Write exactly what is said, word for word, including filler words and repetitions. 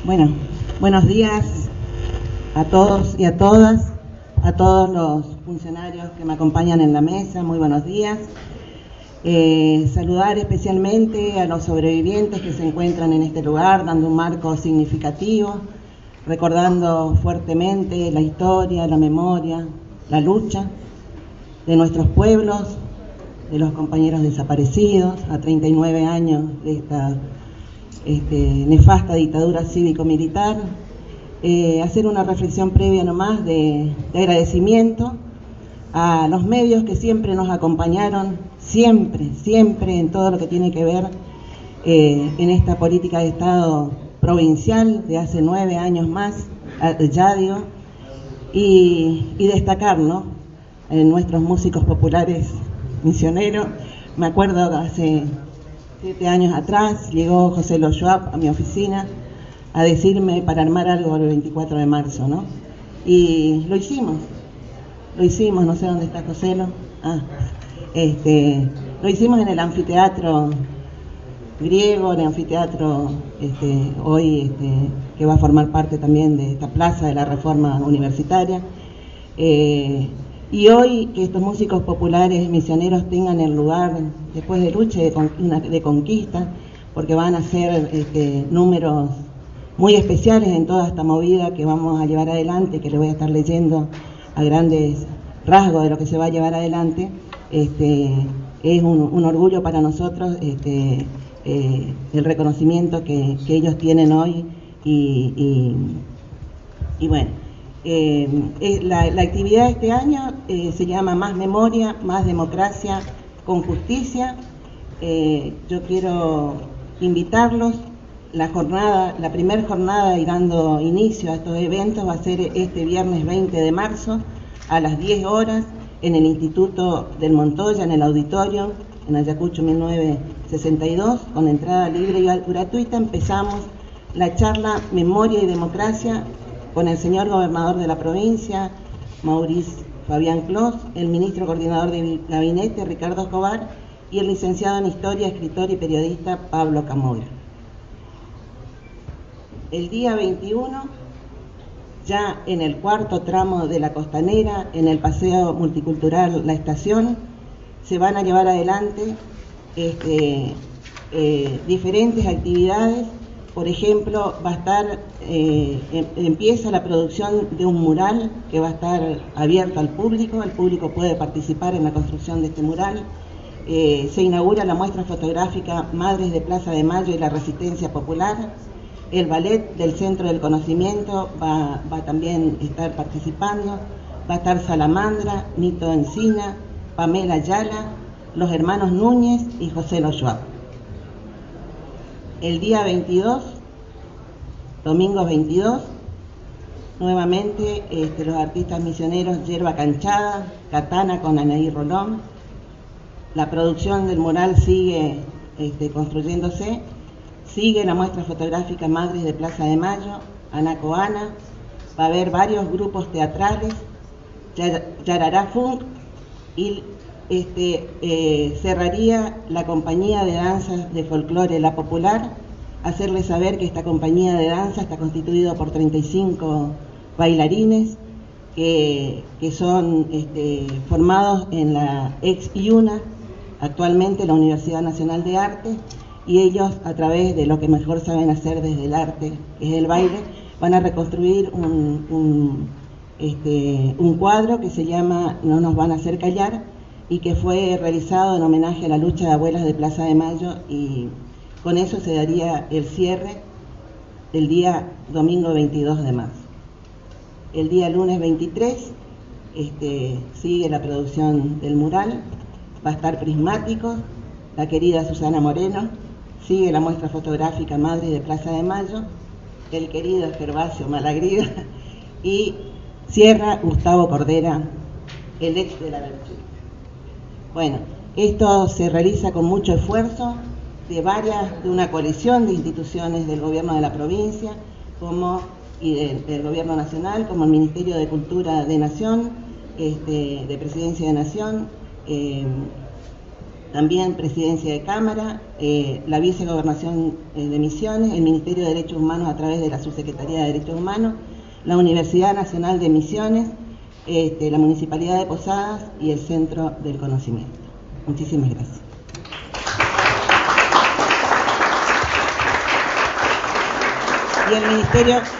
Bueno, buenos días a todos y a todas, a todos los funcionarios que me acompañan en la mesa, muy buenos días. Eh, saludar especialmente a los sobrevivientes que se encuentran en este lugar, dando un marco significativo, recordando fuertemente la historia, la memoria, la lucha de nuestros pueblos, de los compañeros desaparecidos, a treinta y nueve años de esta este, nefasta dictadura cívico-militar. Eh, hacer una reflexión previa nomás de, de agradecimiento a los medios que siempre nos acompañaron, siempre, siempre en todo lo que tiene que ver eh, en esta política de Estado provincial de hace nueve años más, ya digo, y, y destacar, ¿no?, en nuestros músicos populares misioneros. Me acuerdo hace siete años atrás llegó José Lo Schwab a mi oficina a decirme para armar algo el veinticuatro de marzo, ¿no? Y lo hicimos, lo hicimos, no sé dónde está José Lo. Ah, este, lo hicimos en el anfiteatro griego, en el anfiteatro este, hoy este, que va a formar parte también de esta plaza de la Reforma Universitaria. Eh, y hoy que estos músicos populares misioneros tengan el lugar después de lucha y de, con, de conquista, porque van a ser este, números muy especiales en toda esta movida que vamos a llevar adelante, que le voy a estar leyendo a grandes rasgos de lo que se va a llevar adelante. Este, es un, un orgullo para nosotros este, eh, el reconocimiento que, que ellos tienen hoy y, y, y bueno, eh, la, la actividad de este año eh, se llama Más Memoria, Más Democracia con Justicia. Eh, yo quiero invitarlos. La jornada, la primera jornada y dando inicio a estos eventos va a ser este viernes veinte de marzo a las diez horas en el Instituto del Montoya, en el auditorio, en Ayacucho mil novecientos sesenta y dos, con entrada libre y gratuita. Empezamos la charla Memoria y Democracia con el señor gobernador de la provincia, Maurice Fabián Clos, el ministro coordinador de gabinete, Ricardo Escobar, y el licenciado en Historia, escritor y periodista, Pablo Camoira. El día veintiuno, ya en el cuarto tramo de la Costanera, en el Paseo Multicultural La Estación, se van a llevar adelante este, eh, diferentes actividades. Por ejemplo, va a estar, eh, em, empieza la producción de un mural que va a estar abierto al público. El público puede participar en la construcción de este mural. Eh, se inaugura la muestra fotográfica Madres de Plaza de Mayo y la Resistencia Popular. El ballet del Centro del Conocimiento va, va también a estar participando. Va a estar Salamandra, Nito Encina, Pamela Ayala, los hermanos Núñez y José Lo Schwab. El día veintidós, domingo veintidós, nuevamente este, los artistas misioneros Yerba Canchada, Katana con Anaí Rolón. La producción del mural sigue este, construyéndose. Sigue la muestra fotográfica Madres de Plaza de Mayo, Anacoana. Va a haber varios grupos teatrales, Yarará Funk, y este, eh, cerraría la compañía de danzas de folclore La Popular. Hacerles saber que esta compañía de danza está constituida por treinta y cinco bailarines que, que son este, formados en la ex IUNA, actualmente la Universidad Nacional de Arte, y ellos, a través de lo que mejor saben hacer desde el arte, que es el baile, van a reconstruir un, un, este, un cuadro que se llama No nos van a hacer callar, y que fue realizado en homenaje a la lucha de abuelas de Plaza de Mayo, y con eso se daría el cierre el día domingo veintidós de marzo. El día lunes veintitrés este, sigue la producción del mural, va a estar Prismáticos, la querida Susana Moreno. Sigue la muestra fotográfica Madres de Plaza de Mayo, el querido Gervasio Malagrida, y cierra Gustavo Cordera, el ex de la Verchú. Bueno, esto se realiza con mucho esfuerzo de varias, de una coalición de instituciones del gobierno de la provincia, como y de, del gobierno nacional, como el Ministerio de Cultura de Nación, este, de Presidencia de Nación, eh, también Presidencia de Cámara, eh, la Vicegobernación eh, de Misiones, el Ministerio de Derechos Humanos a través de la Subsecretaría de Derechos Humanos, la Universidad Nacional de Misiones, este, la Municipalidad de Posadas y el Centro del Conocimiento. Muchísimas gracias. Y el Ministerio